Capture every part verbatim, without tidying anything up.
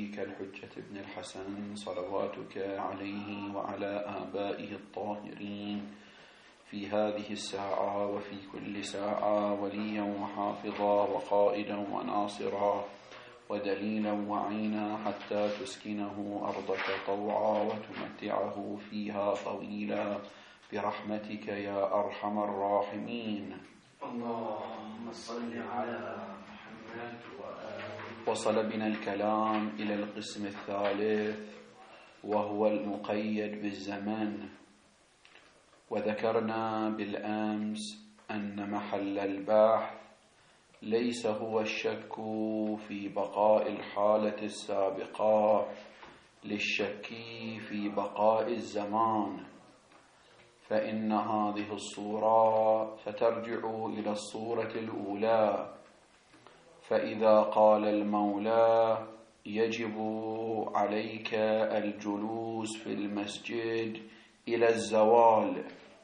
نبيك الحجة ابن الحسن صلواتك عليه وعلى آبائه الطاهرين في هذه الساعة وفي كل ساعة وليا وحافظا وقائدا وناصرا ودليلا وعينا حتى تسكنه أرضك طوعا وتمتعه فيها طويلا برحمتك يا أرحم الراحمين. اللهم صل على محمد وآله. وصل بنا الكلام إلى القسم الثالث وهو المقيد بالزمن، وذكرنا بالأمس أن محل البحث ليس هو الشك في بقاء الحالة السابقة للشك في بقاء الزمان، فإن هذه الصورة سترجع إلى الصورة الأولى. فإذا قال المولى يجب عليك الجلوس في المسجد إلى الزوال،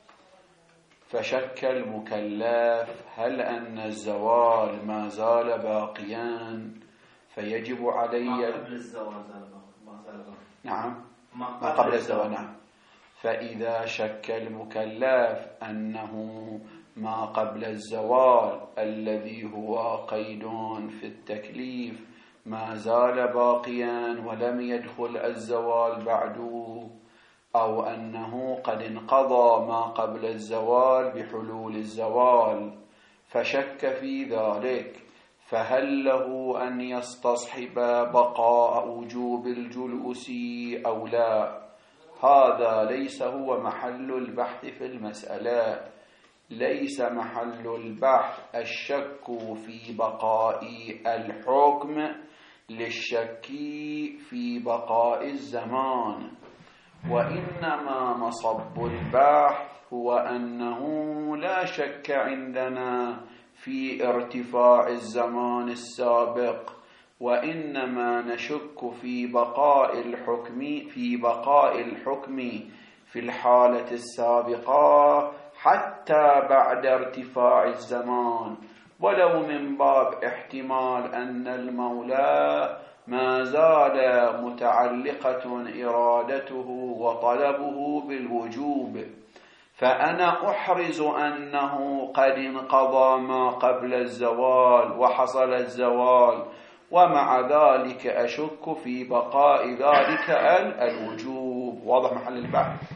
فشك المكلف هل أن الزوال ما زال باقيا فيجب علي ما قبل الزوال ما زال نعم ما ما قبل الزوال نعم. فإذا شك المكلف أنه ما قبل الزوال الذي هو قيد في التكليف ما زال باقيا ولم يدخل الزوال بعد، أو أنه قد انقضى ما قبل الزوال بحلول الزوال فشك في ذلك، فهل له أن يستصحب بقاء وجوب الجلوس أو لا؟ هذا ليس هو محل البحث في المسألة. ليس محل البحث الشك في بقاء الحكم للشك في بقاء الزمان، وإنما مصب البحث هو أنه لا شك عندنا في ارتفاع الزمان السابق، وإنما نشك في بقاء الحكم في بقاء الحكم في الحالة السابقة حتى بعد ارتفاع الزمان، ولو من باب احتمال أن المولى ما زال متعلقة إرادته وطلبه بالوجوب، فأنا أحرز أنه قد انقضى ما قبل الزوال وحصل الزوال، ومع ذلك أشك في بقاء ذلك الوجوب. واضح محل البحث؟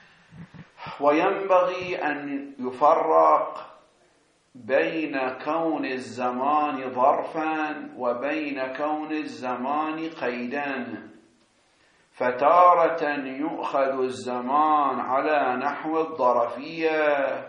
وينبغي أن يفرق بين كون الزمان ظرفا وبين كون الزمان قيدا، فتارة يؤخذ الزمان على نحو الظرفية،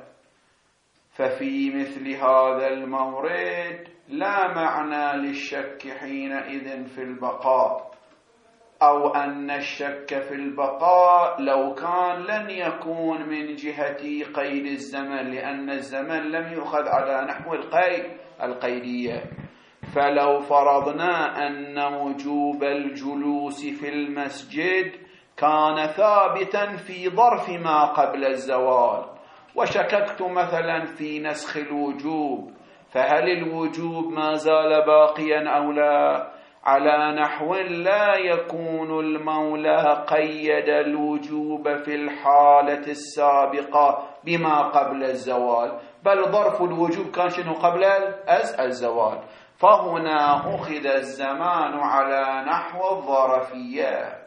ففي مثل هذا المورد لا معنى للشك حينئذ في البقاء، أو أن الشك في البقاء لو كان لن يكون من جهة قيد الزمن، لأن الزمن لم يؤخذ على نحو القيد القيدية. فلو فرضنا أن وجوب الجلوس في المسجد كان ثابتا في ظرف ما قبل الزوال، وشككت مثلا في نسخ الوجوب، فهل الوجوب ما زال باقيا أو لا؟ على نحو لا يكون المولى قيد الوجوب في الحالة السابقة بما قبل الزوال، بل ظرف الوجوب كان شنو قبل الزوال، فهنا أخذ الزمان على نحو الظرفية،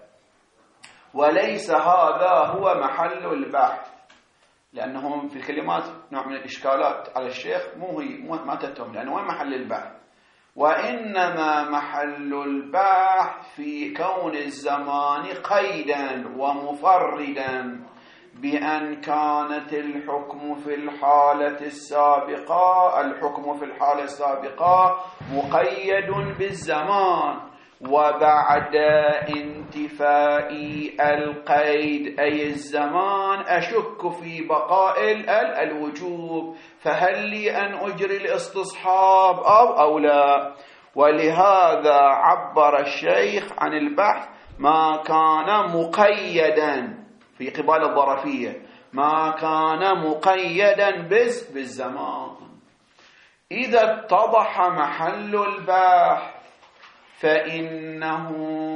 وليس هذا هو محل البحث، لأنهم في الكلمات نوع من الإشكالات على الشيخ مو هي ما تتهم، لأنه وين محل البحث؟ وإنما محل البحث في كون الزمان قيدا ومفردا بأن كانت الحكم في الحالة السابقة الحكم في الحالة السابقة مقيد بالزمان، وبعد انتفاء القيد أي الزمان أشك في بقاء الوجوب، فهل لي أن أجري الاستصحاب أو أو لا؟ ولهذا عبر الشيخ عن البحث ما كان مقيدا في قبال الظرفية، ما كان مقيدا بس بالزمان. إذا اتضح محل البحث فإنه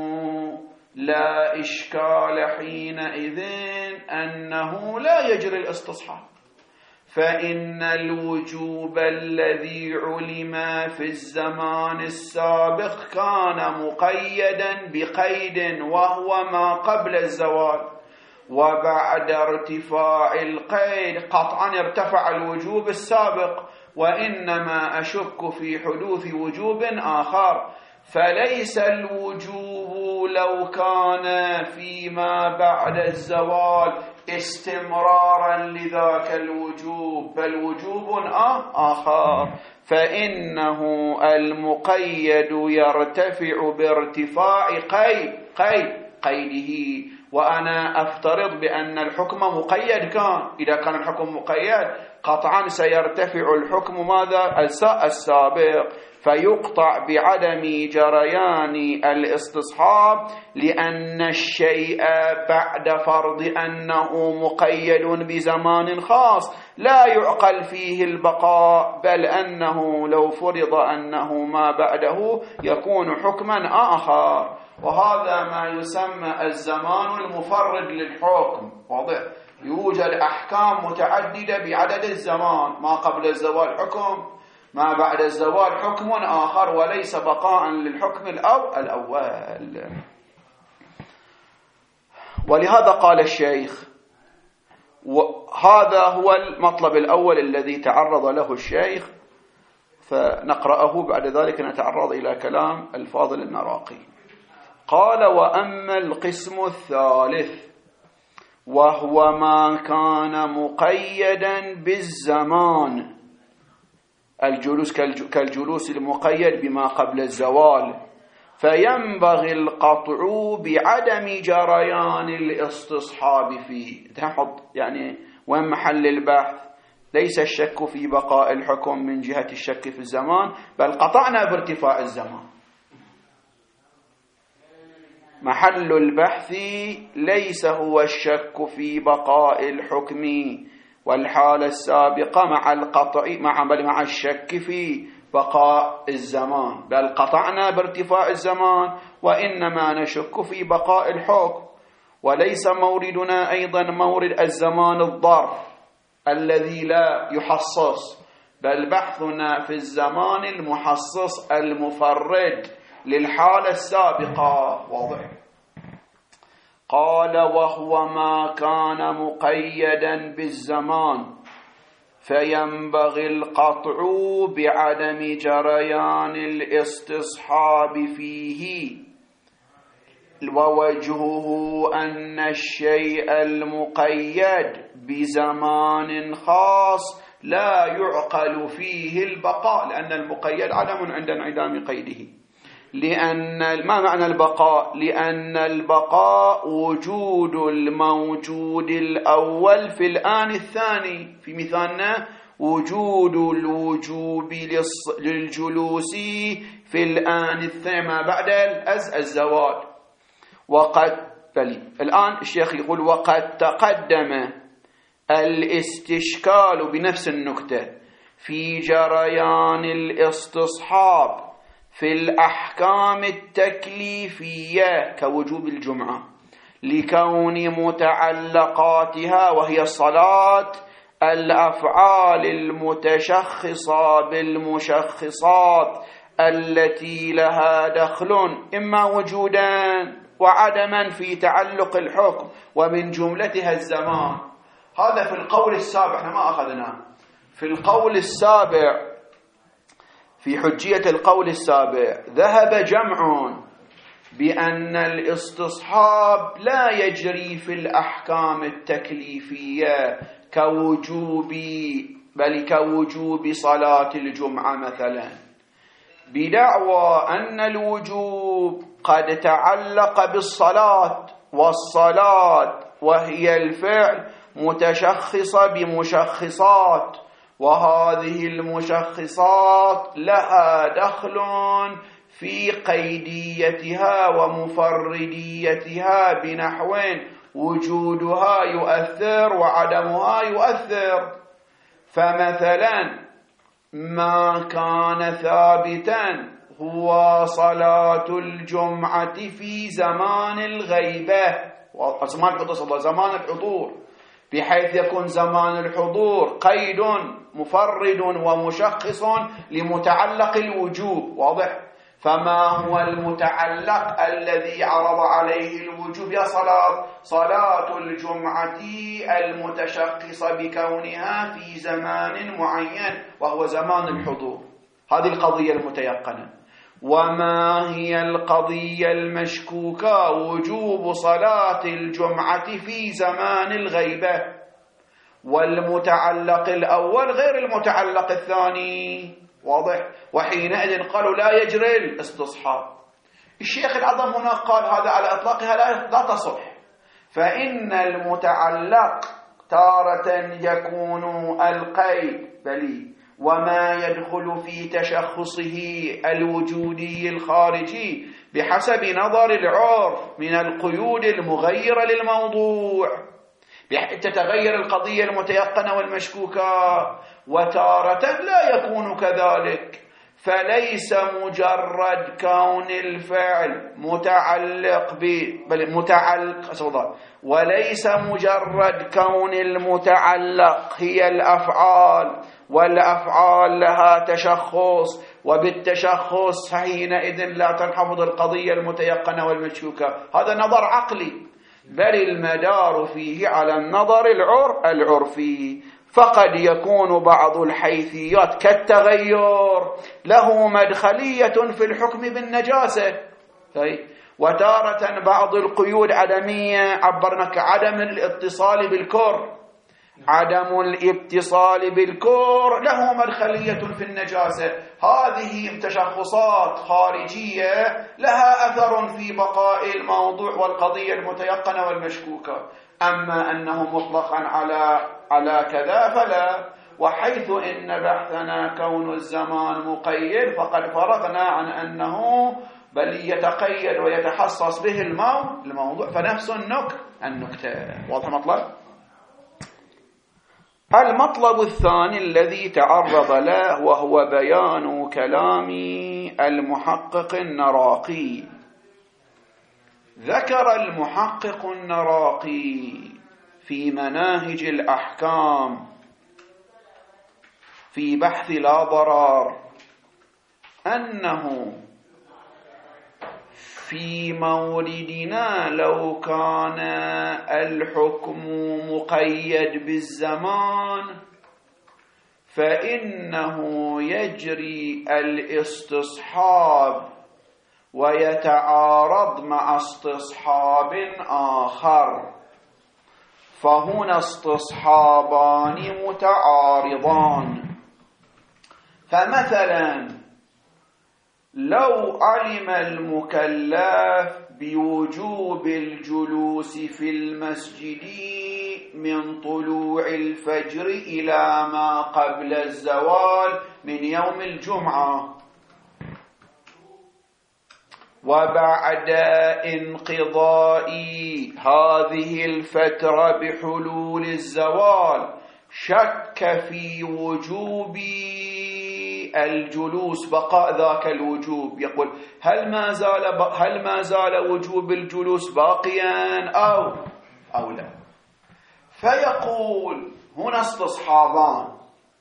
لا إشكال حينئذ أنه لا يجري الاستصحاب، فإن الوجوب الذي علم في الزمان السابق كان مقيدا بقيد وهو ما قبل الزوال، وبعد ارتفاع القيد قطعا ارتفع الوجوب السابق، وإنما أشك في حدوث وجوب آخر، فليس الوجوب لو كان فيما بعد الزوال استمرارا لذاك الوجوب، بل وجوب آخر، فإنه المقيد يرتفع بارتفاع قيد قيد قيده. وأنا أفترض بأن الحكم مقيد كان، إذا كان الحكم مقيد قطعا سيرتفع الحكم ماذا؟ السابق، فيقطع بعدم جريان الاستصحاب، لأن الشيء بعد فرض أنه مقيد بزمان خاص لا يعقل فيه البقاء، بل أنه لو فرض أنه ما بعده يكون حكما آخر، وهذا ما يسمى الزمان المفرد للحكم. واضح؟ يوجد أحكام متعددة بعدد الزمان، ما قبل الزوال حكم، ما بعد الزوال حكم آخر، وليس بقاء للحكم الأو الأول. ولهذا قال الشيخ، وهذا هو المطلب الأول الذي تعرض له الشيخ، فنقرأه بعد ذلك نتعرض إلى كلام الفاضل المراقي. قال: وأما القسم الثالث وهو ما كان مقيدا بالزمان، الجلوس كالجلوس المقيد بما قبل الزوال، فينبغي القطع بعدم جريان الاستصحاب فيه. تحط يعني وين محل البحث؟ ليس الشك في بقاء الحكم من جهة الشك في الزمان، بل قطعنا بارتفاع الزمان. محل البحث ليس هو الشك في بقاء الحكم والحالة السابقة مع القطع مع بل مع الشك في بقاء الزمان، بل قطعنا بارتفاع الزمان، وإنما نشك في بقاء الحكم. وليس موردنا أيضا مورد الزمان الظرف الذي لا يحصص، بل بحثنا في الزمان المحصص المفرد للحالة السابقة. واضح؟ قال: وهو ما كان مقيدا بالزمان فينبغي القطع بعدم جريان الاستصحاب فيه، ووجهه أن الشيء المقيد بزمان خاص لا يعقل فيه البقاء، لأن المقيد عدم عند انعدام قيده. لأن ما معنى البقاء؟ لأن البقاء وجود الموجود الأول في الآن الثاني. في مثالنا وجود الوجوب للجلوس في الآن الثاني ما بعد الزوال. وقد بلي الآن الشيخ يقول: وقد تقدم الاستشكال بنفس النكتة في جريان الاستصحاب في الأحكام التكليفية كوجوب الجمعة، لكون متعلقاتها وهي الصلاة الأفعال المتشخصة بالمشخصات التي لها دخل إما وجودا وعدما في تعلق الحكم، ومن جملتها الزمان. هذا في القول السابع، ما أخذناه في القول السابع. في حجية القول السابع ذهب جمع بأن الاستصحاب لا يجري في الأحكام التكليفية كوجوب بل كوجوب صلاة الجمعة مثلا، بدعوى أن الوجوب قد تعلق بالصلاة، والصلاة وهي الفعل متشخصة بمشخصات، وهذه المشخصات لها دخل في قيديتها ومفرديتها، بنحو وجودها يؤثر وعدمها يؤثر. فمثلا ما كان ثابتا هو صلاة الجمعة في زمان الغيبة، زمان الحضور، زمان الحضور، بحيث يكون زمان الحضور قيد مفرد ومشخص لمتعلق الوجوب. واضح؟ فما هو المتعلق الذي عرض عليه الوجوب؟ يا صلاة صلاة الجمعة المتشخصة بكونها في زمان معين وهو زمان الحضور. هذه القضية المتيقنة. وما هي القضية المشكوكة؟ وجوب صلاة الجمعة في زمان الغيبة، والمتعلق الأول غير المتعلق الثاني. واضح؟ وحينئذ قالوا لا يجري الاستصحاب. الشيخ العظم هنا قال هذا على إطلاقها لا تصح، فإن المتعلق تارة يكون القيد بلي وما يدخل في تشخصه الوجودي الخارجي بحسب نظر العرف من القيود المغيرة للموضوع، بحيث تتغير القضية المتيقنة والمشكوكة، وتارة لا يكون كذلك. فليس مجرد كون الفعل متعلق ب بل متعلق وليس مجرد كون المتعلق هي الأفعال، والأفعال لها تشخص، وبالتشخص حينئذ لا تنحفظ القضية المتيقنة والمشكوكة. هذا نظر عقلي، بل المدار فيه على النظر العرفي. فقد يكون بعض الحيثيات كالتغير له مدخلية في الحكم بالنجاسة، وتارة بعض القيود عدمية عبرنا كعدم الاتصال بالكر. عدم الاتصال بالكر له مدخلية في النجاسة. هذه تشخصات خارجية لها أثر في بقاء الموضوع والقضية المتيقنة والمشكوكة. أما أنه مطلقا على على كذا فلا. وحيث إن بحثنا كون الزمان مقيد فقد فرغنا عن أنه بل يتقيد ويتحصص به الموضوع، فنفس النكت النكتة. واضح مطلب؟ المطلب الثاني الذي تعرض له وهو بيان كلام المحقق النراقي. ذكر المحقق النراقي في مناهج الأحكام في بحث لا ضرر أنه في موردنا لو كان الحكم مقيد بالزمان فإنه يجري الاستصحاب ويتعارض مع استصحاب آخر، فهنا استصحابان متعارضان. فمثلا لو علم المكلف بوجوب الجلوس في المسجد من طلوع الفجر إلى ما قبل الزوال من يوم الجمعة، وبعد انقضاء هذه الفترة بحلول الزوال شك في وجوب الجلوس، بقاء ذاك الوجوب، يقول هل ما زال هل ما زال وجوب الجلوس باقيا أو أو لا؟ فيقول هنا استصحابان: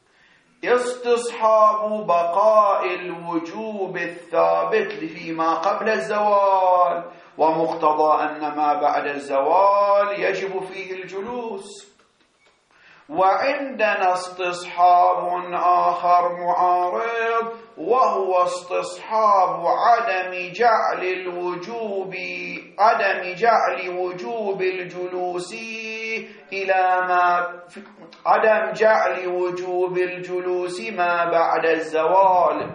استصحاب بقاء الوجوب الثابت فيما قبل الزوال، ومقتضى أن ما بعد الزوال يجب فيه الجلوس. وعندنا استصحاب آخر معارض، وهو استصحاب عدم جعل الوجوب عدم جعل وجوب الجلوس إلى ما عدم جعل وجوب الجلوس ما بعد الزوال،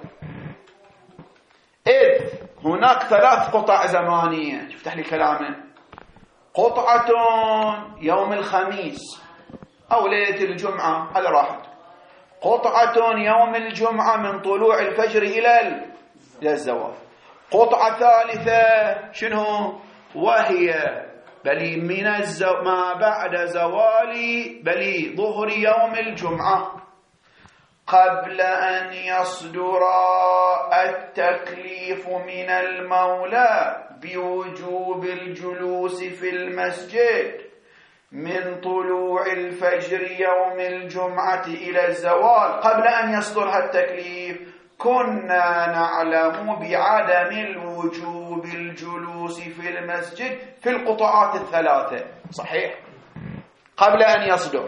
إذ هناك ثلاث قطع زمانية. افتح لي كلامه: قطعة يوم الخميس أو ليلة الجمعة، هذا راحت. قطعة يوم الجمعة من طلوع الفجر إلى الزوال. قطعة ثالثة شنو؟ وهي بلي من الزو... ما بعد زوال بلي ظهر يوم الجمعة. قبل أن يصدر التكليف من المولى بوجوب الجلوس في المسجد من طلوع الفجر يوم الجمعة إلى الزوال، قبل أن يصدر التكليف كنا نعلم بعدم الوجوب الجلوس في المسجد في القطعات الثلاثة، صحيح؟ قبل أن يصدر،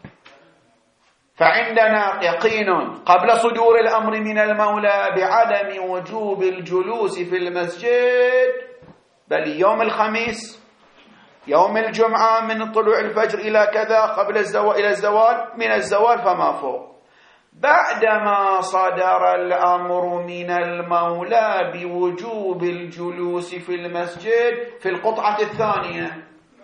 فعندنا يقين قبل صدور الأمر من المولى بعدم وجوب الجلوس في المسجد، بل يوم الخميس يوم الجمعة من طلوع الفجر إلى كذا قبل الزوال إلى الزوال، من الزوال فما فوق. بعدما صدر الأمر من المولى بوجوب الجلوس في المسجد في القطعة الثانية،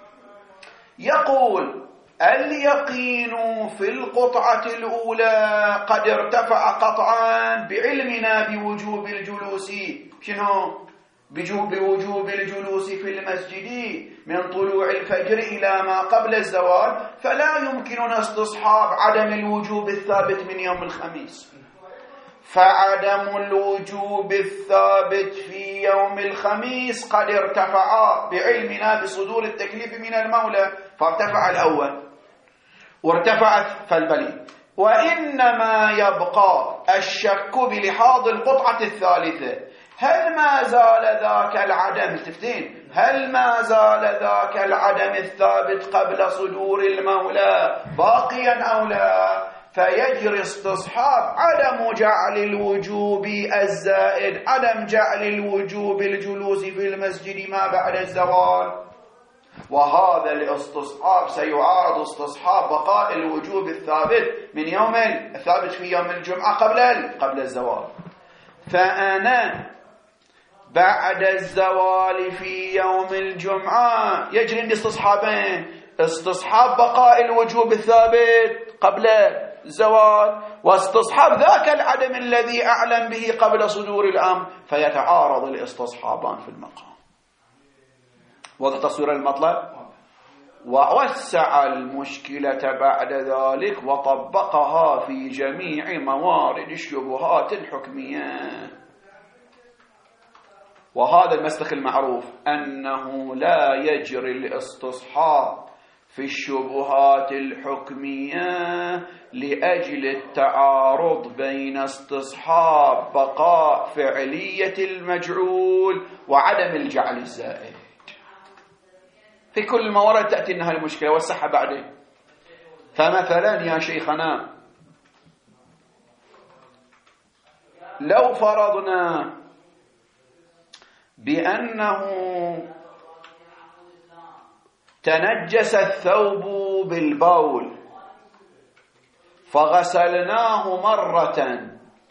يقول اليقين في القطعة الأولى قد ارتفع قطعا بعلمنا بوجوب الجلوس، شنو؟ بوجوب الجلوس في المسجد من طلوع الفجر إلى ما قبل الزوال، فلا يمكننا استصحاب عدم الوجوب الثابت من يوم الخميس. فعدم الوجوب الثابت في يوم الخميس قد ارتفع بعلمنا بصدور التكليف من المولى، فارتفع الأول وارتفعت فالبلي، وإنما يبقى الشك بلحاظ القطعة الثالثة، هل ما زال ذاك العدم، التفتين، هل ما زال ذاك العدم الثابت قبل صدور المولى باقيا أو لا؟ فيجري استصحاب عدم جعل الوجوب الزائد، عدم جعل الوجوب الجلوس في المسجد ما بعد الزوال، وهذا الاستصحاب سيعارض استصحاب بقاء الوجوب الثابت من يوم الثابت في يوم الجمعة قبل قبل الزوال. فأنا بعد الزوال في يوم الجمعة يجري عندي استصحابين، استصحاب بقاء الوجوب الثابت قبل الزوال، واستصحاب ذاك العدم الذي أعلم به قبل صدور الأمر، فيتعارض الاستصحابان في المقام. وضع تصوير المطلب. ووسع المشكلة بعد ذلك وطبقها في جميع موارد الشبهات الحكمية. وهذا المسلك المعروف أنه لا يجري الاستصحاب في الشبهات الحكمية لأجل التعارض بين استصحاب بقاء فعلية المجعول وعدم الجعل الزائد. في كل الموارد تأتي إنها المشكلة والصحة بعدين. فمثلا يا شيخنا لو فرضنا بأنه تنجس الثوب بالبول فغسلناه مرة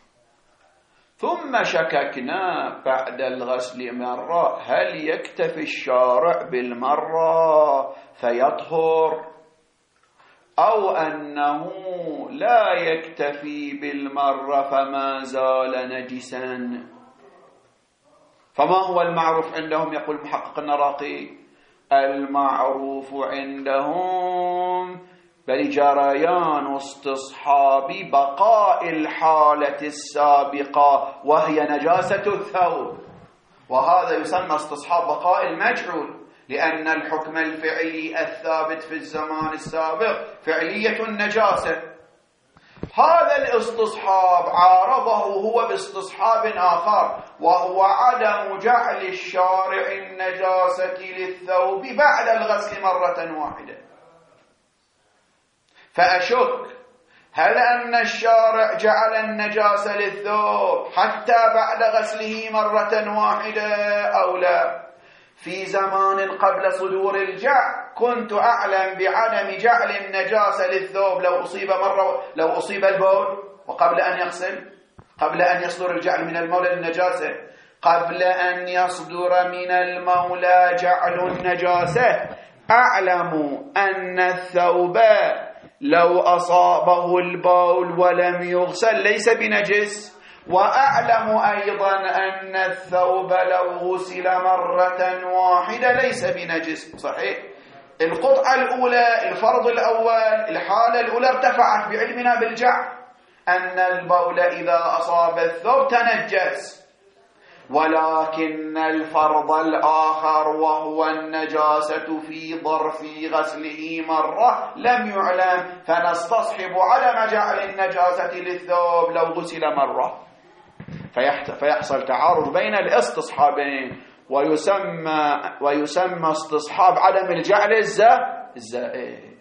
ثم شككنا بعد الغسل مرة، هل يكتفي الشارع بالمرة فيطهر أو أنه لا يكتفي بالمرة فما زال نجسا؟ فما هو المعروف عندهم؟ يقول محقق النراقي المعروف عندهم بل جريان استصحاب بقاء الحالة السابقة وهي نجاسة الثوب، وهذا يسمى استصحاب بقاء المجعول، لأن الحكم الفعلي الثابت في الزمان السابق فعلية النجاسة. هذا الاستصحاب عارضه هو باستصحاب آخر، وهو عدم جعل الشارع النجاسة للثوب بعد الغسل مرة واحدة. فأشك هل أن الشارع جعل النجاسة للثوب حتى بعد غسله مرة واحدة أو لا؟ في زمان قبل صدور الجع كنت أعلم بعدم جعل النجاسة للثوب لو أصيب مرة لو أصيب البول وقبل أن يغسل، قبل أن يصدر الجعل من المولى للنجاسة، قبل أن يصدر من المولى جعل النجاسة أعلم أن الثوب لو أصابه البول ولم يغسل ليس بنجس، وأعلم أيضا أن الثوب لو غسل مرة واحدة ليس بنجس. صحيح؟ القطعة الأولى، الفرض الأول، الحالة الأولى ارتفعت بعلمنا بالجعل، أن البول إذا أصاب الثوب تنجس، ولكن الفرض الآخر وهو النجاسة في ظرف غسله مرة لم يعلم، فنستصحب عدم جعل النجاسة للثوب لو غسل مرة، فيحصل تعارض بين الاستصحابين، ويسمى ويسمى استصحاب عدم الجعل الزائد.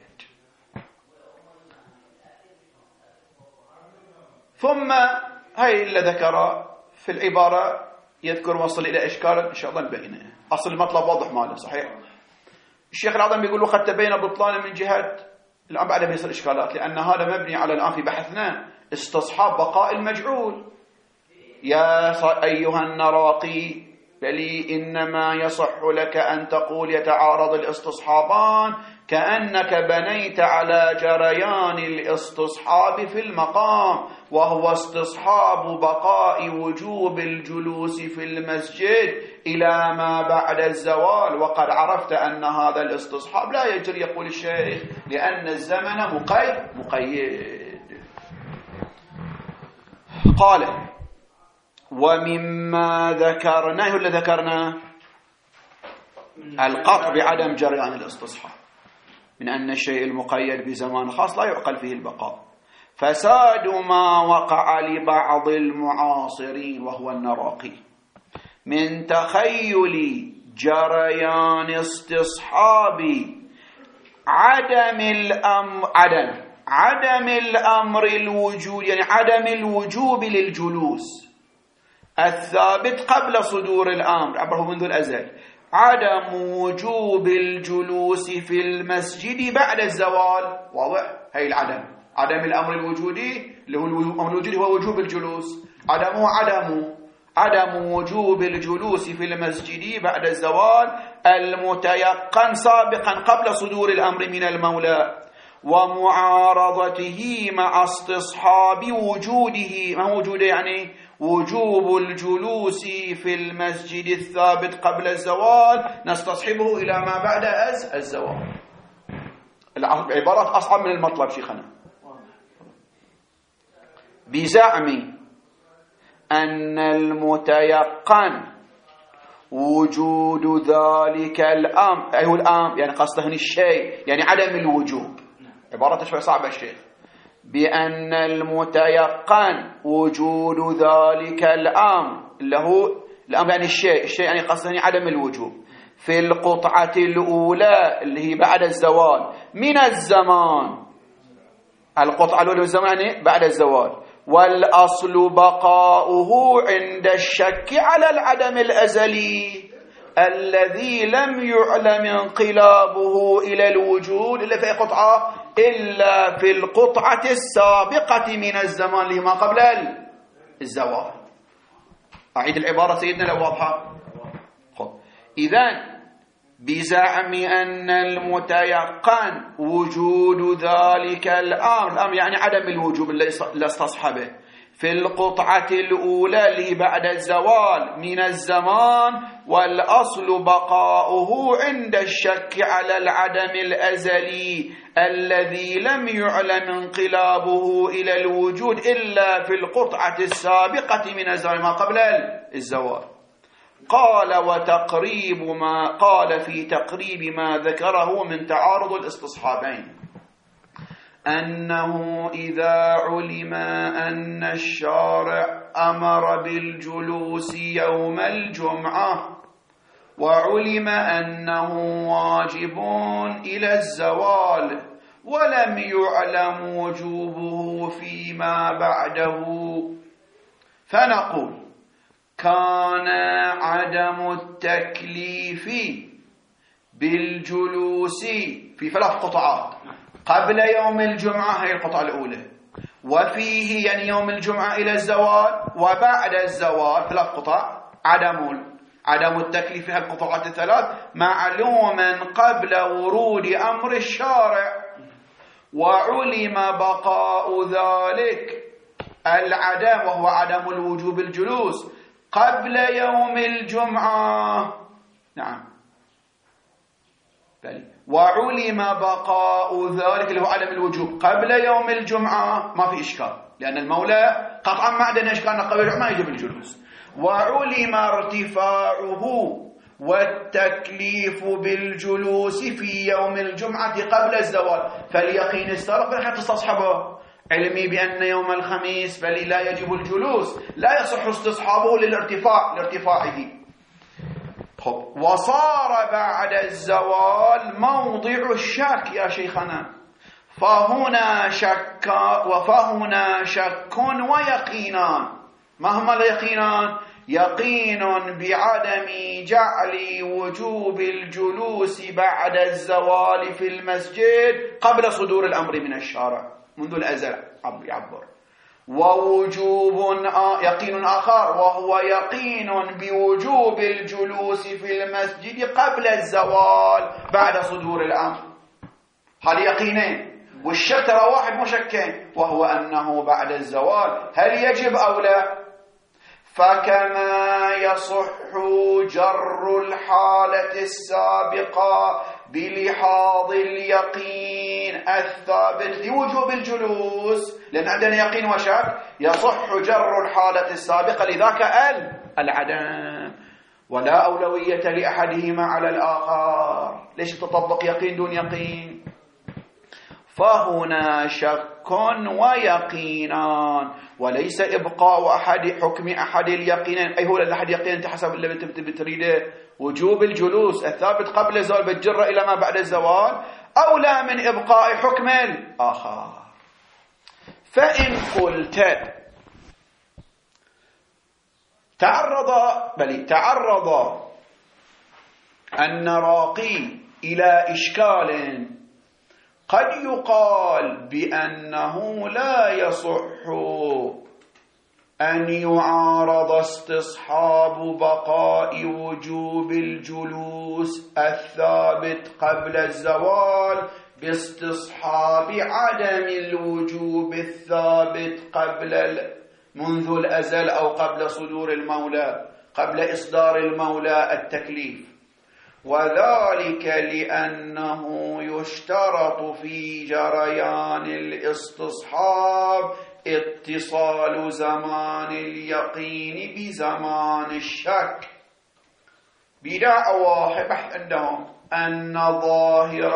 ثم هاي اللي ذكر في العبارة يذكر وصل إلى إشكال إن شاء الله نبينه. أصل المطلب واضح ماله صحيح. الشيخ العظم بيقول قد تبين بطلان من جهة الآن بعد ما يصير إشكالات، لأن هذا مبني على الآن في بحثنا استصحاب بقاء المجعول. يا أيها النراقي بل إنما يصح لك أن تقول يتعارض الاستصحابان كأنك بنيت على جريان الاستصحاب في المقام، وهو استصحاب بقاء وجوب الجلوس في المسجد إلى ما بعد الزوال، وقد عرفت أن هذا الاستصحاب لا يجري، يقول الشيخ، لأن الزمن مقيد مقيد. قال ومما ذكرناه اللي ذكرناه القطع بعدم جريان الاستصحاب، من أن الشيء المقيد بزمان خاص لا يعقل فيه البقاء. فساد ما وقع لبعض المعاصرين وهو النراقي من تخيل جريان استصحاب عدم الأمر عدم عدم الأمر الوجود، يعني عدم الوجوب للجلوس الثابت قبل صدور الأمر عبره منذ الأزل، عدم وجوب الجلوس في المسجد بعد الزوال. واضح؟ هي العدم، عدم الأمر الوجودي اللي هو الأمر الوجودي هو وجوب الجلوس، عدمه عدم عدم وجوب الجلوس في المسجد بعد الزوال المتيقن سابقا قبل صدور الأمر من المولى، ومعارضته مع استصحاب وجوده. ما هو وجوده؟ يعني وجوب الجلوس في المسجد الثابت قبل الزوال نستصحبه إلى ما بعد الزوال. العبارات أصعب من المطلب شيخنا. بزعم أن المتيقن وجود ذلك الأمر، أي هو الأمر يعني قصده الشيء، يعني عدم الوجوب. عبارة شوي صعبة الشيخ. بأن المتيقن وجود ذلك الأمر اللي هو الأمر يعني الشيء، الشيء يعني قصده عدم الوجوب في القطعة الأولى اللي هي بعد الزوال من الزمان، القطعة الأولى من الزمان يعني بعد الزوال، والأصل بقاؤه عند الشك على العدم الأزلي الذي لم يعلم انقلابه إلى الوجود إلا في قطعة إلا في القطعة السابقة من الزمان اللي ما قبل الزوال. أعيد العبارة سيدنا لو واضحة. إذن بزعم أن المتيقن وجود ذلك الأمر، الأمر يعني عدم الوجوب اللي استصحبه في القطعة الأولى اللي بعد الزوال من الزمان، والأصل بقاؤه عند الشك على العدم الأزلي الذي لم يعلم انقلابه إلى الوجود إلا في القطعة السابقة من الزمان ما قبل الزوال. قال وتقريب ما قال في تقريب ما ذكره من تعارض الاستصحابين أنه إذا علم أن الشارع أمر بالجلوس يوم الجمعة وعلم أنه واجب إلى الزوال ولم يعلم وجوبه فيما بعده، فنقول كان عدم التكليف بالجلوس في ثلاث قطعات قبل يوم الجمعة، هي القطعة الأولى، وفيه يعني يوم الجمعة إلى الزوال، وبعد الزوال ثلاث قطع، عدم عدم التكليف في القطعات الثلاث معلوما قبل ورود أمر الشارع، وعلم بقاء ذلك العدم وهو عدم الوجوب الجلوس قبل يوم الجمعة. نعم بل وعلم بقاء ذلك اللي هو عدم الوجوب قبل يوم الجمعة، ما في إشكال، لأن المولى قطعا ما عندنا إشكال قبل ما يجب الجلوس. وعلم ارتفاعه والتكليف بالجلوس في يوم الجمعة قبل الزوال، فاليقين السابق حتى تستصحبه. علمي بأن يوم الخميس بل لا يجب الجلوس، لا يصح استصحابه للارتفاع لارتفاعه. وصار بعد الزوال موضع الشك يا شيخنا، فهنا شك وفهنا شك ويقينان. ما هما اليقينان؟ يقين بعدم جعل وجوب الجلوس بعد الزوال في المسجد قبل صدور الأمر من الشارع منذ الأزل يعبر، ووجوب يقين آخر وهو يقين بوجوب الجلوس في المسجد قبل الزوال بعد صدور الأمر. هذه يقينين، والشك ترى واحد مشكين وهو أنه بعد الزوال هل يجب أو لا. فكما يصح جر الحالة السابقة بلحاظ اليقين الثابت لوجوب الجلوس، لأن عندنا يقين وشك، يصح جر الحالة السابقة لذاك العدم، ولا أولوية لأحدهما على الآخر. ليش تطبق يقين دون يقين؟ فهنا شك ويقينان، وليس إبقاء أحد حكم أحد اليقينين. أي هو الأحد يقين أنت حسب اللي بتريده، وجوب الجلوس الثابت قبل الزوال بالجرة إلى ما بعد الزوال، أو لا من إبقاء حكم الآخر. فإن قلت تعرض بل تعرض النراقي إلى إشكال قد يقال بأنه لا يصح أن يعارض استصحاب بقاء وجوب الجلوس الثابت قبل الزوال باستصحاب عدم الوجوب الثابت قبل منذ الأزل أو قبل صدور المولى، قبل إصدار المولى التكليف. وذلك لأنه يشترط في جريان الاستصحاب اتصال زمان اليقين بزمان الشك، بدعوى بحث عندهم أن ظاهر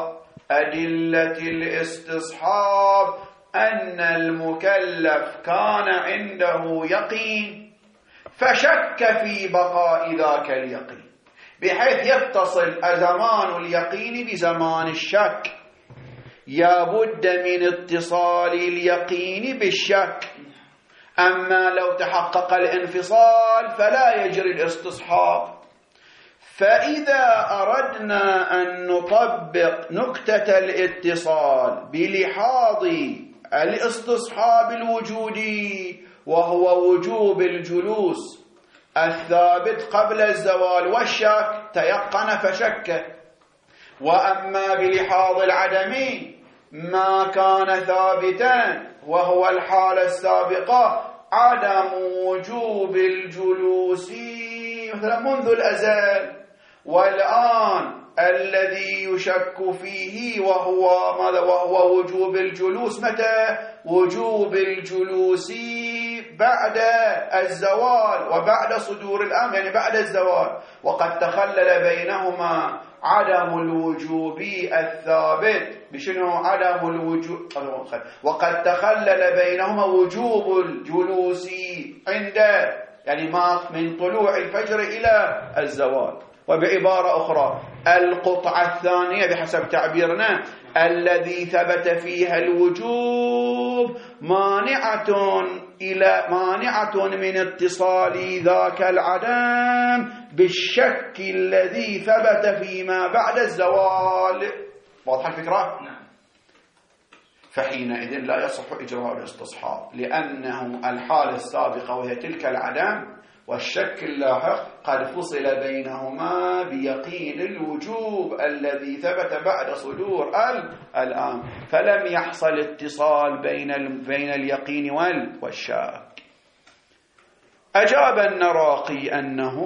أدلة الاستصحاب أن المكلف كان عنده يقين فشك في بقاء ذاك اليقين، بحيث يتصل زمان اليقين بزمان الشك. يا بد من اتصال اليقين بالشك، أما لو تحقق الانفصال فلا يجري الاستصحاب. فإذا أردنا أن نطبق نكتة الاتصال بلحاظ الاستصحاب الوجودي وهو وجوب الجلوس الثابت قبل الزوال والشك تيقن فشك، وأما بلحاظ العدمي ما كان ثابتا وهو الحالة السابقة عدم وجوب الجلوس مثلا منذ الأزل، والآن الذي يشك فيه وهو ماذا؟ وهو وجوب الجلوس. متى؟ وجوب الجلوس بعد الزوال وبعد صدور الأمر، يعني بعد الزوال. وقد تخلل بينهما عدم الوجوب الثابت. بشنو عدم الوجوب؟ وقد تخلل بينهما وجوب الجلوس عند يعني ما من طلوع الفجر إلى الزوال. وبعبارة أخرى القطعة الثانية بحسب تعبيرنا الذي ثبت فيها الوجوب مانعة إلى مانعة من اتصال ذاك العدم بالشك الذي ثبت فيما بعد الزوال. واضحة الفكرة؟ نعم. فحينئذ لا يصح إجراء الاستصحاب، لأنه الحالة السابقة وهي تلك العدم والشك اللاحق قد فصل بينهما بيقين الوجوب الذي ثبت بعد صدور الآن، فلم يحصل اتصال بين بين اليقين والشك. أجاب النراقي أنه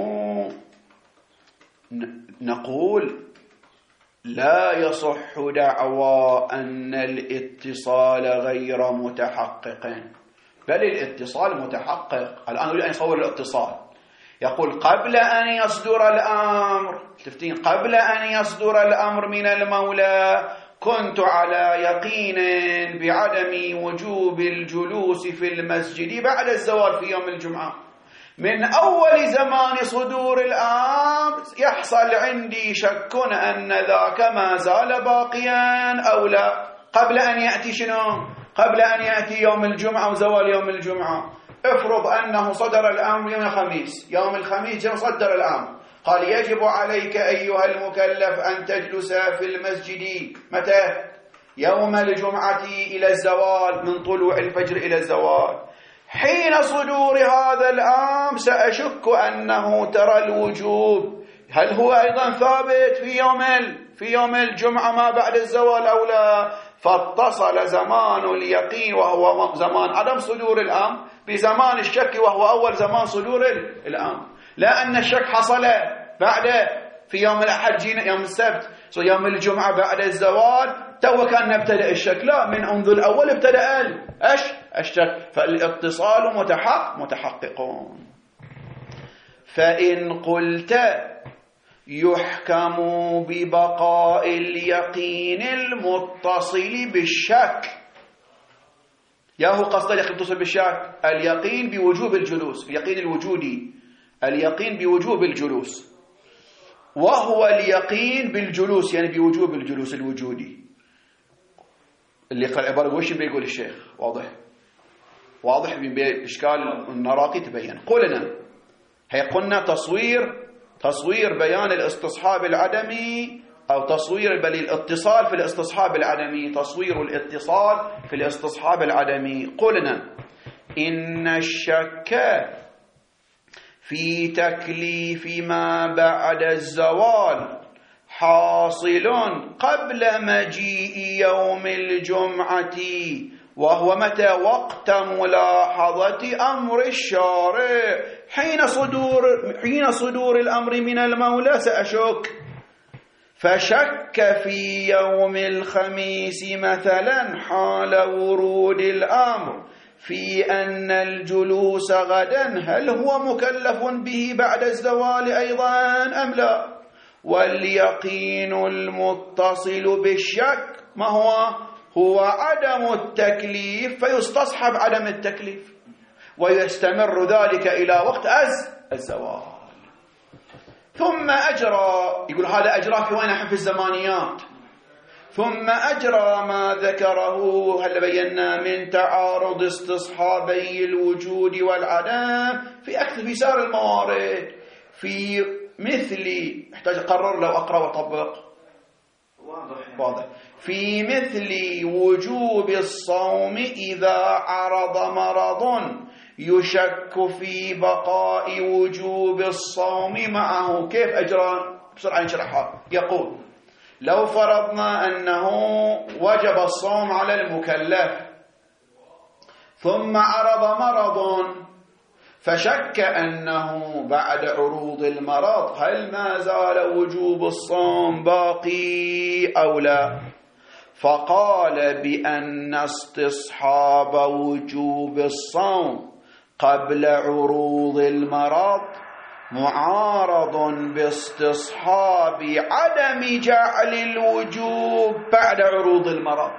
نقول لا يصح دعوى أن الاتصال غير متحقق. بل الاتصال متحقق. الآن أريد أن يصور الاتصال، يقول قبل أن يصدر الأمر، تفتين قبل أن يصدر الأمر من المولى كنت على يقين بعدم وجوب الجلوس في المسجد بعد الزوال في يوم الجمعة. من أول زمان صدور الأمر يحصل عندي شك أن ذاك ما زال باقيا أو لا، قبل أن يأتي شنو؟ قبل أن يأتي يوم الجمعة وزوال يوم الجمعة. افرض أنه صدر الأمر يوم الخميس، يوم الخميس جاء صدر الأمر، قال يجب عليك أيها المكلف أن تجلس في المسجد متى؟ يوم الجمعة إلى الزوال، من طلوع الفجر إلى الزوال. حين صدور هذا الأمر سأشك أنه ترى الوجوب هل هو أيضا ثابت في يوم في يوم الجمعة ما بعد الزوال أو لا؟ فاتصل زمان اليقين وهو زمان عدم صدور الأمر بزمان الشك وهو أول زمان صدور الأمر، لأن الشك حصل بعد في يوم الأحد يوم السبت، يوم الجمعة بعد الزوال تو كان نبتدأ الشك، لا من منذ الأول ابتدأ ايش الشك. فالاتصال متحقق متحققون. فإن قلت يحكم ببقاء اليقين المتصل بالشك، يا هو قصد اليقين المتصل بالشك اليقين بوجوب الجلوس، اليقين الوجودي، اليقين بوجوب الجلوس، وهو اليقين بالجلوس يعني بوجوب الجلوس الوجودي. اللي قال عبارة وش بيقول الشيخ؟ واضح واضح بإشكال النراقي تبين. قلنا هي قلنا تصوير تصوير بيان الاستصحاب العدمي أو تصوير بل الاتصال في الاستصحاب العدمي، تصوير الاتصال في الاستصحاب العدمي. قلنا إن الشك في تكليف ما بعد الزوال حاصل قبل مجيء يوم الجمعة، وهو متى؟ وقت ملاحظة أمر الشارع. حين صدور حين صدور الأمر من المولى سأشك، فشك في يوم الخميس مثلا حال ورود الأمر في أن الجلوس غدا هل هو مكلف به بعد الزوال أيضا أم لا؟ واليقين المتصل بالشك ما هو؟ هو عدم التكليف، فيستصحب عدم التكليف ويستمر ذلك إلى وقت أز الزوال. ثم أجرى، يقول هذا أجرى في وين؟ في الزمانيات. ثم أجرى ما ذكره هل بينا من تعارض استصحابي الوجود والعدم في أكثر في سائر الموارد، في مثل احتاج أقرر لو أقرأ وأطبق واضح واضح في مثل وجوب الصوم إذا عرض مرض يشك في بقاء وجوب الصوم معه. كيف أجرى؟ بسرعة نشرحها. يقول لو فرضنا أنه وجب الصوم على المكلف ثم عرض مرض فشك أنه بعد عروض المرض هل ما زال وجوب الصوم باقي أو لا، فقال بأن استصحاب وجوب الصوم قبل عروض المرض معارض باستصحاب عدم جعل الوجوب بعد عروض المرض.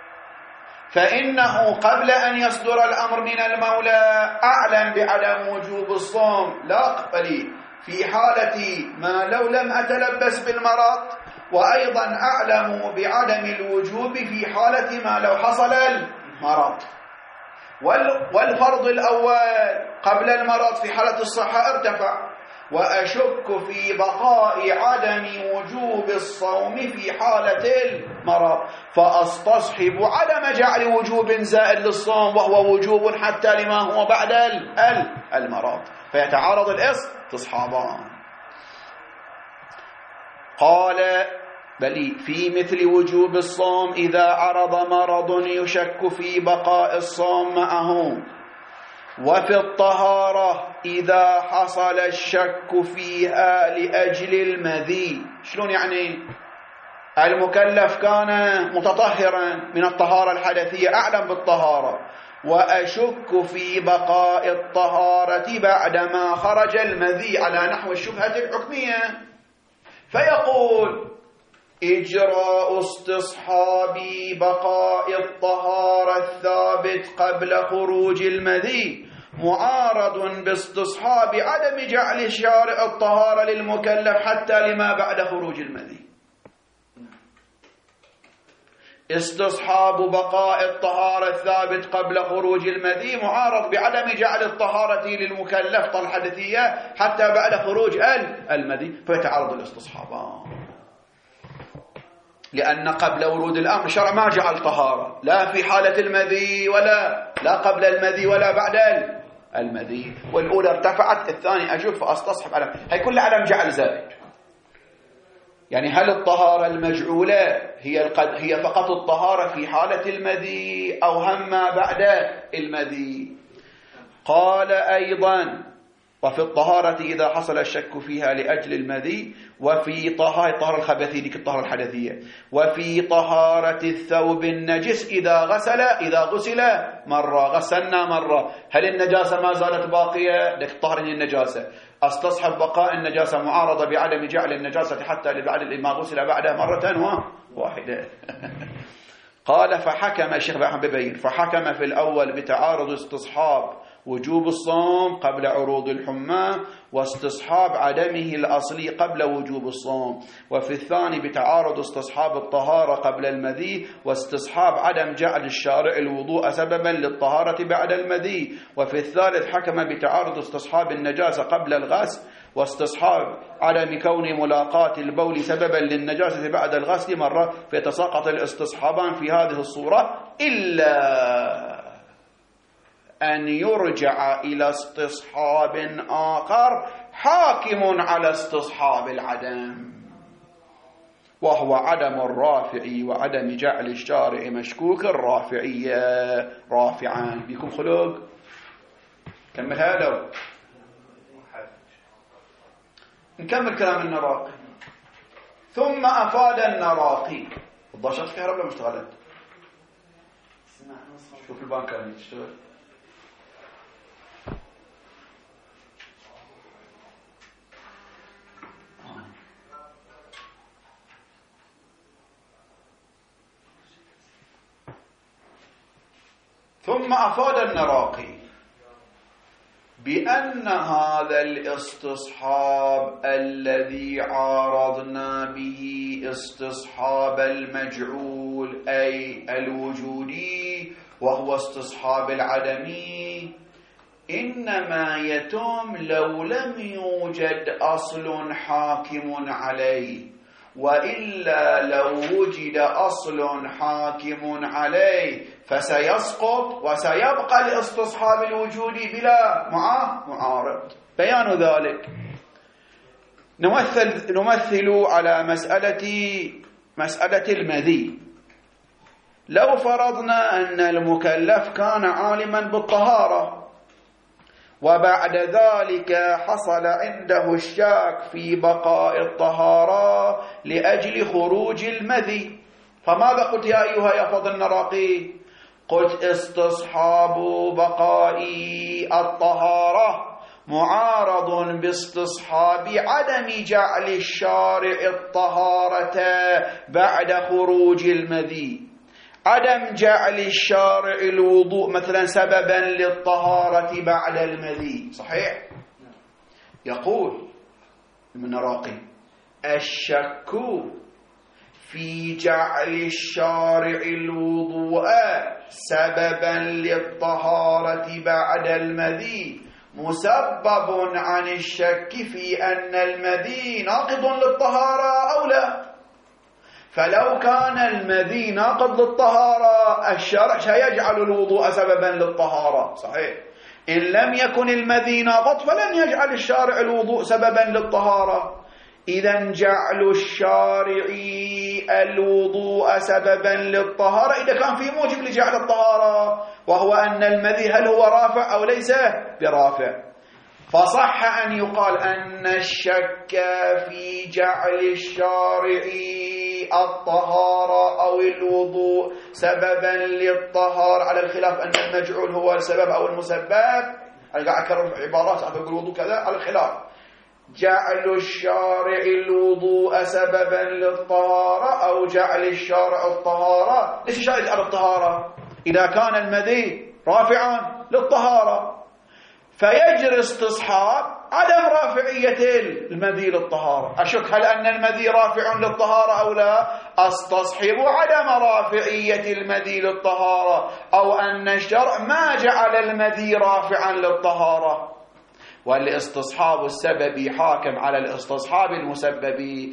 فإنه قبل أن يصدر الأمر من المولى أعلم بعدم وجوب الصوم، لا قبلي في حالة ما لو لم أتلبس بالمرض، وأيضا أعلم بعدم الوجوب في حالة ما لو حصل المرض. والفرض الأول قبل المرض في حالة الصحة ارتفع، وأشك في بقاء عدم وجوب الصوم في حالة المرض، فأستصحب عدم جعل وجوب زائد للصوم وهو وجوب حتى لما هو بعد المرض، فيتعارض الاستصحابان. قال بل في مثل وجوب الصوم إذا عرض مرض يشك في بقاء الصوم معه، وفي الطهارة إذا حصل الشك فيها لأجل المذي. شلون يعني؟ المكلف كان متطهرا من الطهارة الحدثية أعلم بالطهارة، وأشك في بقاء الطهارة بعدما خرج المذي على نحو الشبهة الحكمية، فيقول إجراء استصحاب بقاء الطهارة الثابت قبل خروج المذي معارض باستصحاب عدم جعل الشارع الطهارة للمكلف حتى لما بعد خروج المذي. استصحاب بقاء الطهارة الثابت قبل خروج المذي معارض بعدم جعل الطهارة للمكلف طل حدثية حتى بعد خروج المذي، فيتعارض الاستصحابان. لأن قبل ورود الأمر الشرع ما جعل طهارة لا في حالة المذي ولا لا قبل المذي ولا بعد المذي، والأولى ارتفعت الثاني أشوف فأستصحب علم، هي كل علم جعل زائد. يعني هل الطهارة المجعولة هي القد... هي فقط الطهارة في حالة المذي أو هم ما بعد المذي؟ قال أيضا وفي الطهارة إذا حصل الشك فيها لأجل المذي، وفي طهارة الطهارة الخبثية ديك الطهارة الحدثية، وفي طهارة الثوب النجس إذا غسل إذا غسل مرة غسلنا مرة، هل النجاسة ما زالت باقية؟ ديك الطهارة النجاسة استصحب بقاء النجاسة معارضة بعدم جعل النجاسة حتى لبعد ما غسل بعدها مرة واحدة. قال فحكم الشيخ بن ببين فحكم في الأول بتعارض استصحاب وجوب الصوم قبل عروض الحمى واستصحاب عدمه الأصلي قبل وجوب الصوم، وفي الثاني بتعارض استصحاب الطهارة قبل المذي واستصحاب عدم جعل الشارع الوضوء سببا للطهارة بعد المذي، وفي الثالث حكم بتعارض استصحاب النجاسة قبل الغسل واستصحاب عدم كون ملاقاة البول سببا للنجاسة بعد الغسل مرة، فيتساقط الاستصحابان في هذه الصورة إلا أن يرجع إلى استصحاب آخر حاكم على استصحاب العدم، وهو عدم الرافع وعدم جعل الشارع مشكوك الرافعية رافعا. بيكم خلق كمل هذا نكمل كلام النراقي. ثم أفاد النراقي الضاشات في هرب لما اشتغلت شوف البانك اللي تشتغل. ثم أفاد النراقي بأن هذا الاستصحاب الذي عارضنا به استصحاب المجعول أي الوجودي وهو استصحاب العدمي إنما يتم لو لم يوجد أصل حاكم عليه، وإلا لو وجد أصل حاكم عليه فسيسقط وسيبقى الاستصحاب الوجودي بلا معارض. بيان ذلك نمثل نمثل على مسألة مسألة المذي. لو فرضنا أن المكلف كان عالما بالطهارة وبعد ذلك حصل عنده الشك في بقاء الطهارة لأجل خروج المذي، فماذا قلت يا أيها يا فضل النراقي؟ قلت استصحاب بقاء الطهارة معارض باستصحاب عدم جعل الشارع الطهارة بعد خروج المذي، عدم جعل الشارع الوضوء مثلا سببا للطهارة بعد المذي. صحيح؟ يقول النراقي الشك في جعل الشارع الوضوء سببا للطهارة بعد المذي مسبب عن الشك في أن المذي ناقض للطهارة أو لا. فلو كان المذي ناقض للطهارة الشرع سيجعل الوضوء سببا للطهارة. صحيح؟ إن لم يكن المذي ناقض فلن يجعل الشارع الوضوء سببا للطهارة. إذا جعل الشارع الوضوء سببا للطهارة إذا كان في موجب لجعل الطهارة، وهو أن المذي هل هو رافع أو ليس برافع. فصح أن يقال أن الشك في جعل الشارع الطهارة أو الوضوء سببا للطهارة، على الخلاف أن المجعول هو السبب أو المسبب. أنا قاعد أكرر عبارات عن الوضوء كذا على الخلاف. جعل الشارع الوضوء سببا للطهارة أو جعل الشارع الطهارة. ليش الشارع يجعل الطهارة؟ إذا كان المذي رافعا للطهارة فيجري استصحاب عدم رافعية المذي للطهارة. أشك هل أن المذي رافع للطهارة أو لا؟ استصحب عدم رافعية المذي للطهارة، أو أن الشرع ما جعل المذي رافعا للطهارة. والاستصحاب السببي حاكم على الاستصحاب المسببي،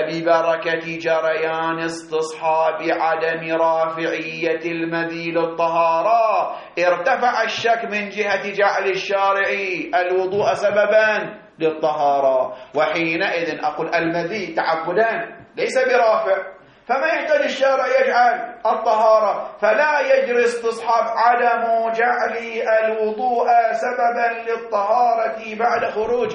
فببركة جريان استصحاب عدم رافعية المذي للطهارة ارتفع الشك من جهة جعل الشارع الوضوء سببا للطهارة، وحينئذ أقول المذي تعبدا ليس برافع، فما يحتاج الشارع يجعل الطهارة، فلا يجري استصحاب عدم جعل الوضوء سببا للطهارة بعد خروج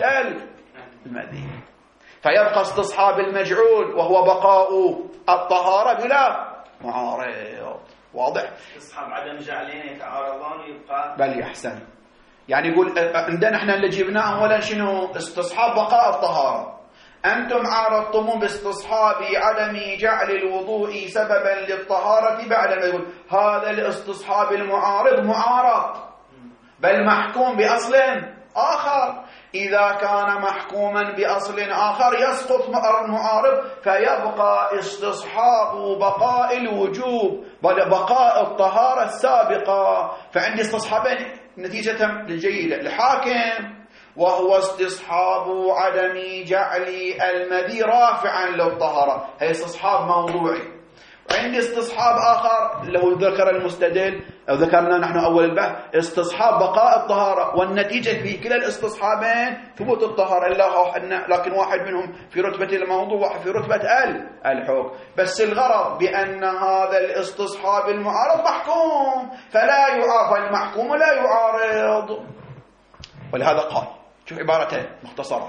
المذي، فيبقى استصحاب المجعول وهو بقاء الطهارة بلا معارض. واضح؟ استصحاب عدم جعلين يتعارضان يبقى بل يحسن. يعني يقول عندنا احنا اللي جبناه اولا شنو؟ استصحاب بقاء الطهارة. أنتم عارضتم باستصحاب عدم جعل الوضوء سببا للطهارة بعد ما يقول هذا الاستصحاب المعارض معارض بل محكوم بأصل آخر. إذا كان محكوما بأصل آخر يسقط المعارض فيبقى استصحاب بقاء الوجوب بل بقاء الطهارة السابقة. فعندي استصحابين نتيجة للجيدة الحاكم، وهو استصحاب عدم جعل المذي رافعا للطهارة، هي استصحاب موضوعي. وعندي استصحاب آخر اللي هو ذكر المستدل أو ذكرنا نحن أول البحث استصحاب بقاء الطهارة، والنتيجة في كلا الاستصحابين ثبوت الطهارة، لكن واحد منهم في رتبة الموضوع وواحد في رتبة الحكم. بس الغرض بأن هذا الاستصحاب المعارض محكوم فلا يعارض، المحكوم لا يعارض. ولهذا قال شوف عبارتين مختصرة: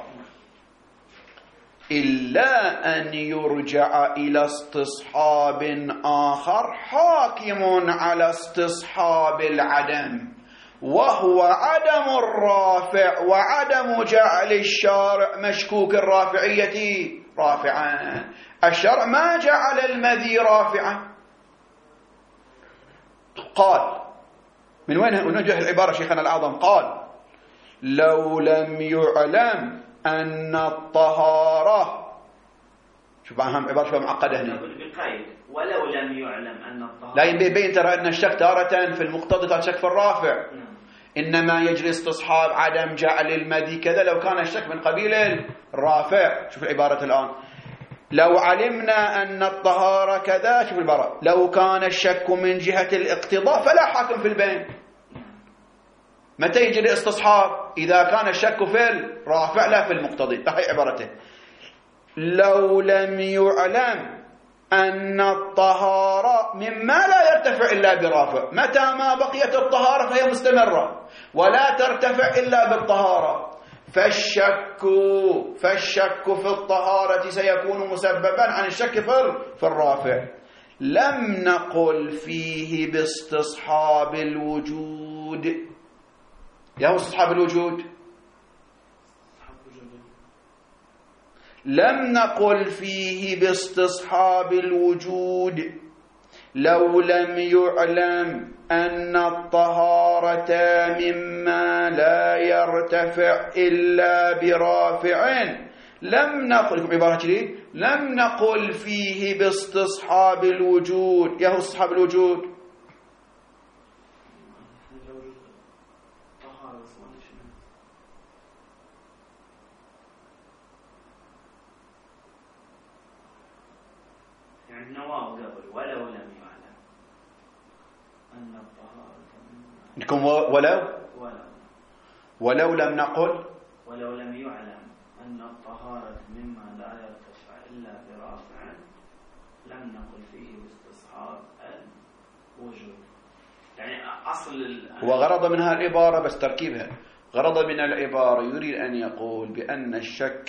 إلا أن يرجع إلى استصحاب آخر حاكم على استصحاب العدم، وهو عدم الرافع وعدم جعل الشارع مشكوك الرافعية رافعا. الشرع ما جعل المذي رافعا. قال من وين نوجه العبارة شيخنا الأعظم؟ قال لو لم يعلم أن الطهارة، شوف أهم عبارة شوية معقدة هنا، بقيد ولو لم يعلم أن الطهارة، لا يبين ترى أن الشك تارة في المقتضى تارة شك في الرافع. إنما يجري استصحاب عدم جعل المذي كذا لو كان الشك من قبيل الرافع. شوف العبارة الآن: لو علمنا أن الطهارة كذا، شوف العبارة: لو كان الشك من جهة الاقتضاء فلا حاكم في البين. متى يجري استصحاب؟ إذا كان الشك في الرافع لا في المقتضي. هي عبارته: لو لم يعلم أن الطهارة مما لا يرتفع إلا برافع. متى ما بقيت الطهارة فهي مستمرة ولا ترتفع إلا بالطهارة، فالشك فالشك في الطهارة سيكون مسببا عن الشك في الرافع. لم نقل فيه باستصحاب الوجود. يا هو استصحاب الوجود، لم نقل فيه باستصحاب الوجود لو لم يعلم أن الطهارة مما لا يرتفع إلا برافع. لم نقل بعبارة جديدة: لم نقل فيه باستصحاب الوجود. يا هو استصحاب الوجود، نكون ولو ولو لم نقل ولو لم يعلم أن الطهارة مما لا يرتفع إلا برافع لم نقل فيه باستصحاب الوجود. يعني أصل هو غرض منها العبارة بس تركيبها. غرض من العبارة يريد أن يقول بأن الشك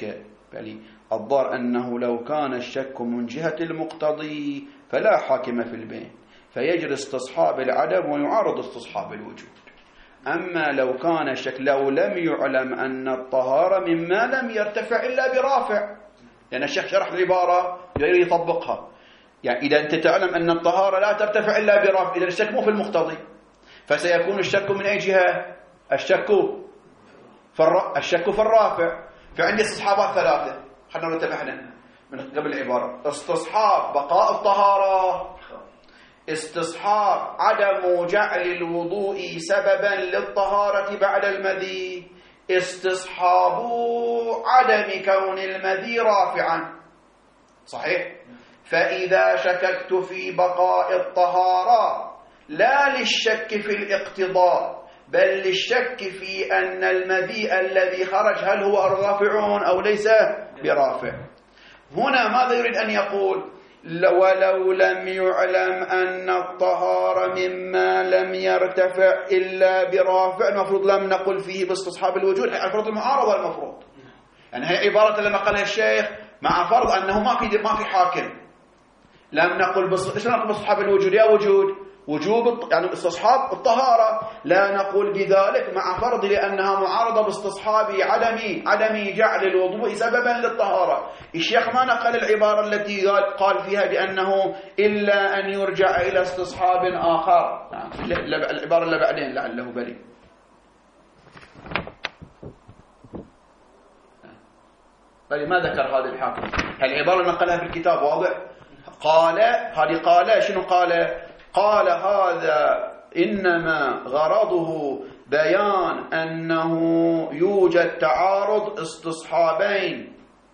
بل الضار أنه لو كان الشك من جهة المقتضي فلا حاكم في البين، فيجري استصحاب العدم ويعارض استصحاب الوجود. أما لو كان الشك لو لم يعلم أن الطهارة مما لم يرتفع إلا برافع، لأن الشيخ شرح العبارة غير يطبقها، يعني إذا أنت تعلم أن الطهارة لا ترتفع إلا برافع، إذا الشك مو في المقتضي، فسيكون الشك من أي جهة؟ الشك في الر... الشك في الرافع. فعندي استصحابات ثلاثة، خلنا نرتب احنا من قبل العبارة: استصحاب بقاء الطهارة، استصحاب عدم جعل الوضوء سببا للطهارة بعد المذي، استصحاب عدم كون المذي رافعا. صحيح؟ فإذا شككت في بقاء الطهارة لا للشك في الاقتضاء بل للشك في أن المذي الذي خرج هل هو رافع أو ليس برافع. هنا ماذا يريد أن يقول؟ ولو لم يعلم أن الطهارة مما لم يرتفع إلا برافع، المفروض لم نقل فيه باستصحاب الوجود، المفروض المعارضة المفروض. يعني هي عبارة لما قالها الشيخ مع فرض أنه ما في ما في حاكم، لم نقل باستصحاب الوجود يا وجود وجوب يعني استصحاب الطهارة، لا نقول بذلك مع فرض لأنها معارضة باستصحاب عدم عدم جعل الوضوء سببا للطهارة. الشيخ ما نقل العبارة التي قال فيها بأنه إلا أن يرجع إلى استصحاب آخر، العبارة اللي بعدين لعله بريء. بل ما ذكر هذا الحاكم؟ العبارة نقلها في الكتاب واضح. قال هذه قال شنو قال؟ قال هذا إنما غرضه بيان أنه يوجد تعارض استصحابين،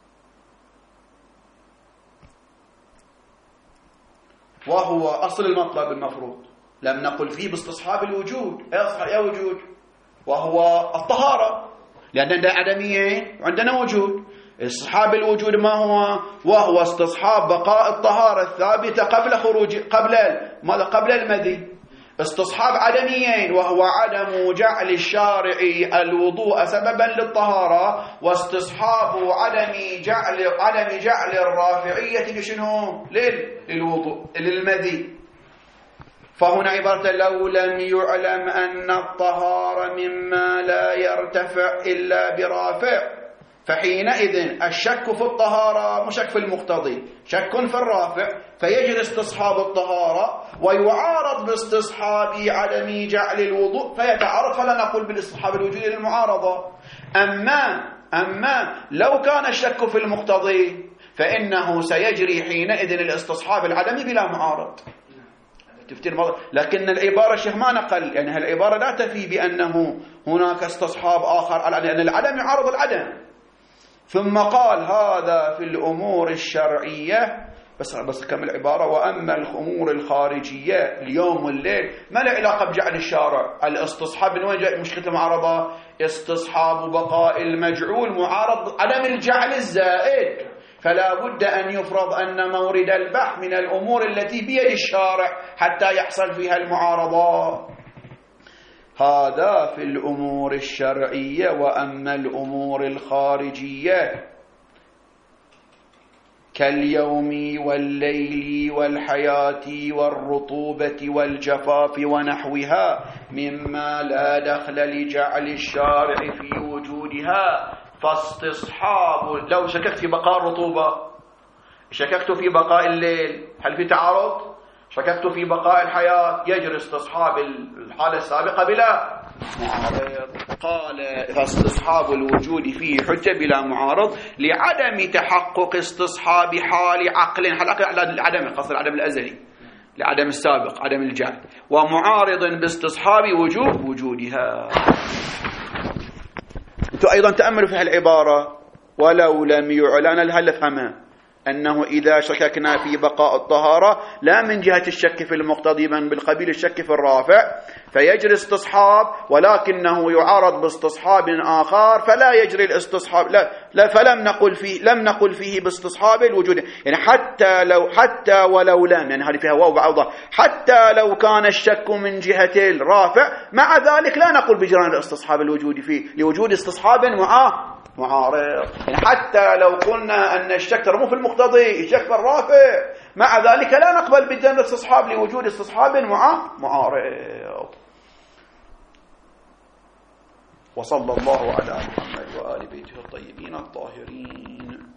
وهو أصل المطلب المفروض، لم نقل فيه باستصحاب الوجود يا وجود، وهو الطهارة، لأن عندنا عدمية وعندنا وجود. استصحاب الوجود ما هو؟ وهو استصحاب بقاء الطهارة الثابتة قبل خروج قبل ماذا؟ قبل المذي. استصحاب عدميين، وهو عدم جعل الشارع الوضوء سببا للطهارة، واستصحاب عدم جعل عدم جعل الرافعية لشنو؟ للوضوء للمذي. فهنا عبارة لو لم يعلم أن الطهارة مما لا يرتفع إلا برافع، فحينئذ الشك في الطهارة مش شك في المقتضي، شك في الرافع، فيجري استصحاب الطهارة ويعارض باستصحاب عدم جعل الوضوء فيتعارض، فلا نقول بالاستصحاب الوجودي للمعارضة. أما أما لو كان الشك في المقتضي فإنه سيجري حينئذ الاستصحاب العدمي بلا معارض. تفتير مضر. لكن العبارة الشيخ ما نقل، يعني هالعبارة لا تفي بأنه هناك استصحاب آخر، لأن العدم يعارض العدم. ثم قال هذا في الأمور الشرعية، بس بس كمل العبارة: وأما الأمور الخارجية اليوم والليل ما له علاقة بجعل الشارع. الاستصحاب من وين جاء مشكلة المعارضة؟ استصحاب بقاء المجعول معارض عدم الجعل الزائد، فلا بد أن يفرض أن مورد البحث من الأمور التي بيد الشارع حتى يحصل فيها المعارضة. هذا في الأمور الشرعية. وأما الأمور الخارجية كاليوم والليل والحياة والرطوبة والجفاف ونحوها مما لا دخل لجعل الشارع في وجودها، فاستصحاب. لو شككت في بقاء الرطوبة، شككت في بقاء الليل، هل في تعارض؟ شككت في بقاء الحياة، يجري استصحاب الحالة السابقة بلا معارض. قال فاستصحاب الوجود فيه حجة بلا معارض لعدم تحقق استصحاب حال عقل، حال عقل على العدم، خاصة العدم الأزلي، لعدم السابق عدم الجهل، ومعارض باستصحاب وجوب وجودها. انتوا أيضا تأملوا في هالعبارة: ولو لم يعلن. هل نفهمها؟ أنه إذا شككنا في بقاء الطهارة لا من جهة الشك في المقتضي من بالقبيل الشك في الرافع، فيجري استصحاب، ولكنه يعارض باستصحاب آخر فلا يجري الاستصحاب، لا لا فلم نقل فيه لم نقل فيه باستصحاب الوجود، يعني حتى لو حتى ولو لم، يعني هذه فيها واو بعوضة، حتى لو كان الشك من جهة الرافع مع ذلك لا نقول بجران استصحاب الوجود فيه لوجود استصحاب معاه معارض. يعني حتى لو قلنا أن الشك ترى مو في المقتضي، الشك في الرافع، مع ذلك لا نقبل بجران الاستصحاب لوجود استصحاب معاه معارض. وصلى الله على محمد وآل بيته الطيبين الطاهرين.